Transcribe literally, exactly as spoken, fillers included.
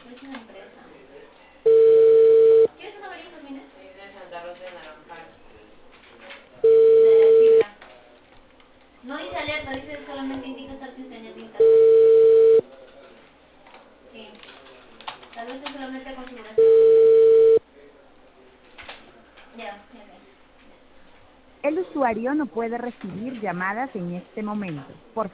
Es una empresa. ¿Quieres una varita, mira? De Santa Rosa de Naranjal. De la fibra. No dice alerta, dice solamente indica estar sin señal de internet. Sí. Tal vez es solamente configuración. Ya, ya ves. El usuario no puede recibir llamadas en este momento. Por